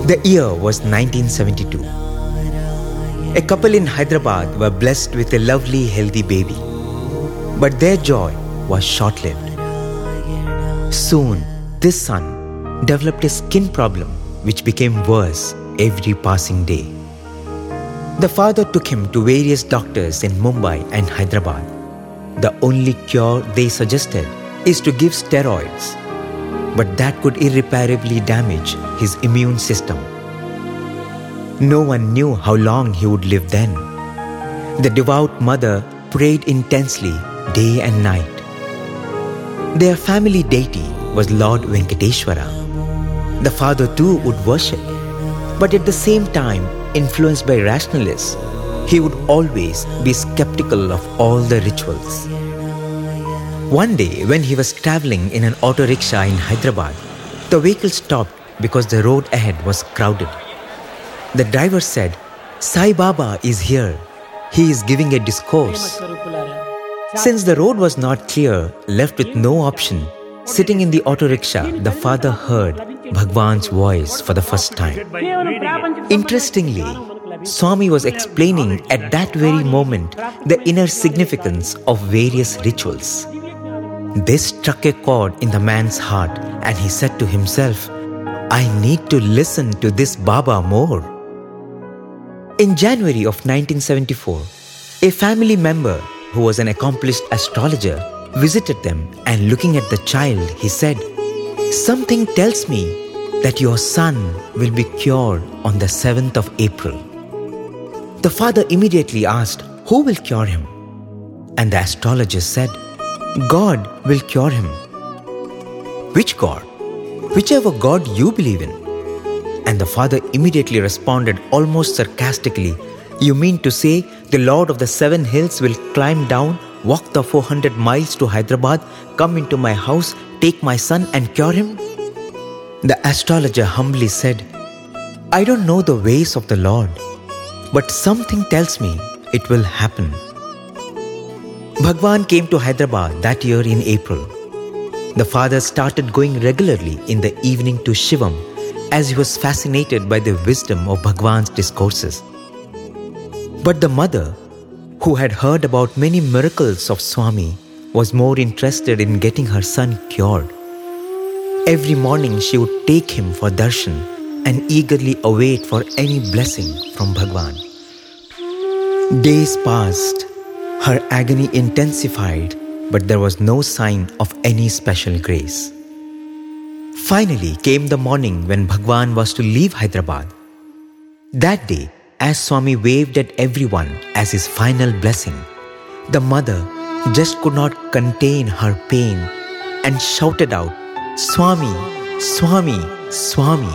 The year was 1972. A couple in Hyderabad were blessed with a lovely, healthy baby. But their joy was short-lived. Soon, this son developed a skin problem which became worse every passing day. The father took him to various doctors in Mumbai and Hyderabad. The only cure they suggested is to give steroids, but that could irreparably damage his immune system. No one knew how long he would live then. The devout mother prayed intensely day and night. Their family deity was Lord Venkateshwara. The father too would worship, but at the same time, influenced by rationalists, he would always be skeptical of all the rituals. One day, when he was traveling in an auto rickshaw in Hyderabad, the vehicle stopped because the road ahead was crowded. The driver said, "Sai Baba is here. He is giving a discourse." Since the road was not clear, left with no option, sitting in the auto rickshaw, the father heard Bhagwan's voice for the first time. Interestingly, Swami was explaining at that very moment the inner significance of various rituals. This struck a chord in the man's heart, and he said to himself, "I need to listen to this Baba more." In January of 1974, a family member who was an accomplished astrologer visited them, and looking at the child, he said, "Something tells me that your son will be cured on the 7th of April. The father immediately asked, "Who will cure him?" And the astrologer said, "God will cure him." "Which God?" "Whichever God you believe in." And the father immediately responded almost sarcastically, "You mean to say the Lord of the 7 hills will climb down, walk the 400 miles to Hyderabad, come into my house, take my son and cure him?" The astrologer humbly said, "I don't know the ways of the Lord, but something tells me it will happen." Bhagwan came to Hyderabad that year in April. The father started going regularly in the evening to Shivam, as he was fascinated by the wisdom of Bhagwan's discourses. But the mother, who had heard about many miracles of Swami, was more interested in getting her son cured. Every morning she would take him for darshan and eagerly await for any blessing from Bhagwan. Days passed, her agony intensified, but there was no sign of any special grace. Finally came the morning when Bhagwan was to leave Hyderabad. That day, as Swami waved at everyone as his final blessing, the mother just could not contain her pain and shouted out, "Swami, Swami, Swami."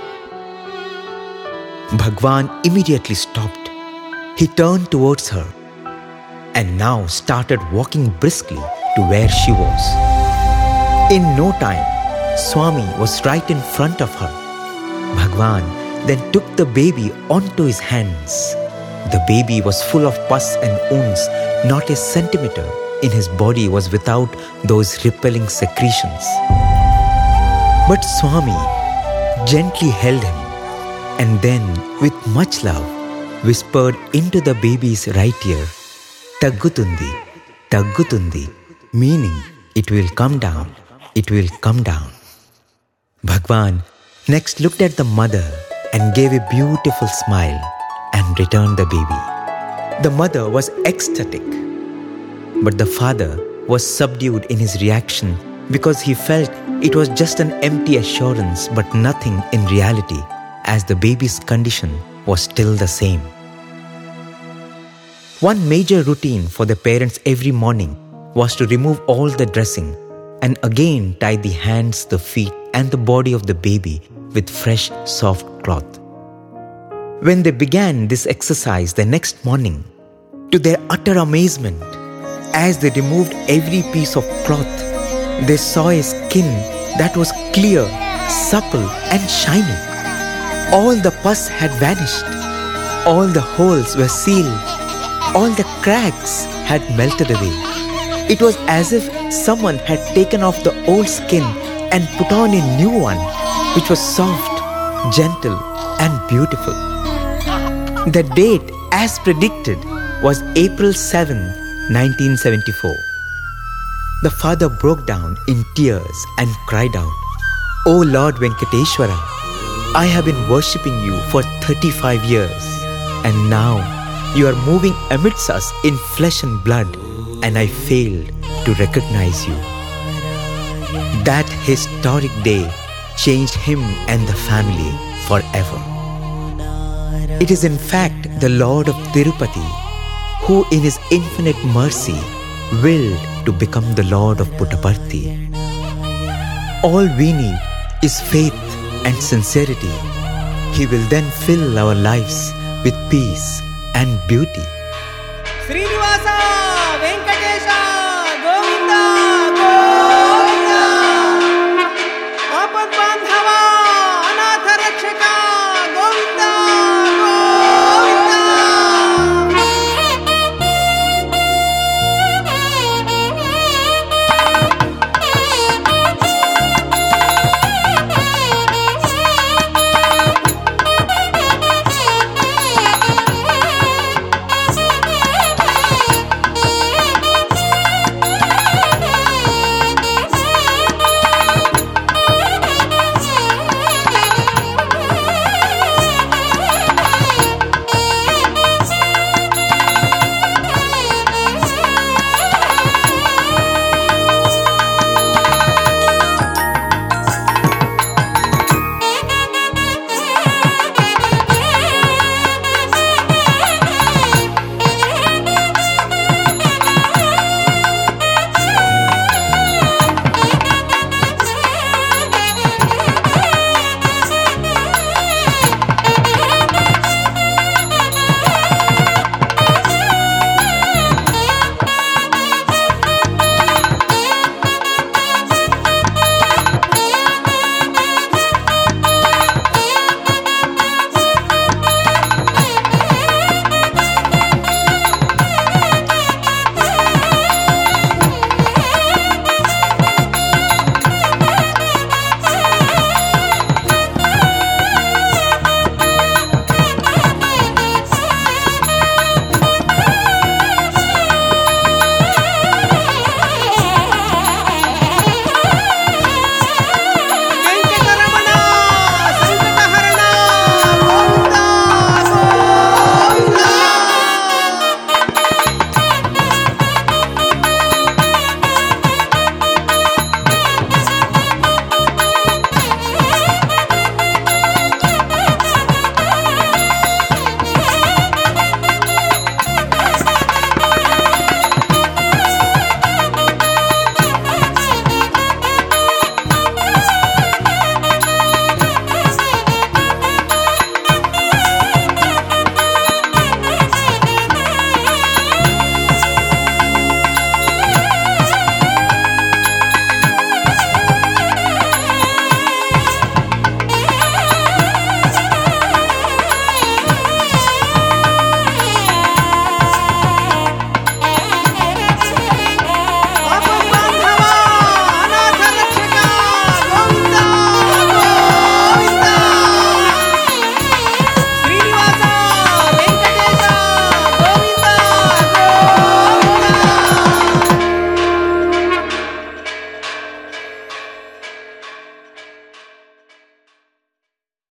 Bhagwan immediately stopped. He turned towards her and now started walking briskly to where she was. In no time, Swami was right in front of her. Bhagwan then took the baby onto his hands. The baby was full of pus and wounds. Not a centimeter in his body was without those repelling secretions. But Swami gently held him and then, with much love, whispered into the baby's right ear, "Taggutundi, Taggutundi," meaning it will come down, it will come down. Bhagwan next looked at the mother and gave a beautiful smile and returned the baby. The mother was ecstatic, but the father was subdued in his reaction because he felt it was just an empty assurance but nothing in reality, as the baby's condition was still the same. One major routine for the parents every morning was to remove all the dressing and again tie the hands, the feet and the body of the baby with fresh, soft cloth. When they began this exercise the next morning, to their utter amazement, as they removed every piece of cloth, they saw a skin that was clear, supple and shining. All the pus had vanished. All the holes were sealed. All the cracks had melted away. It was as if someone had taken off the old skin and put on a new one, which was soft, gentle and beautiful. The date, as predicted, was April 7, 1974. The father broke down in tears and cried out, "O Lord Venkateshwara, I have been worshipping you for 35 years, and now you are moving amidst us in flesh and blood, and I failed to recognize you." That historic day changed him and the family forever. It is in fact the Lord of Tirupati who in his infinite mercy willed to become the Lord of Puttaparthi. All we need is faith and sincerity. He will then fill our lives with peace and beauty. Srinivasa!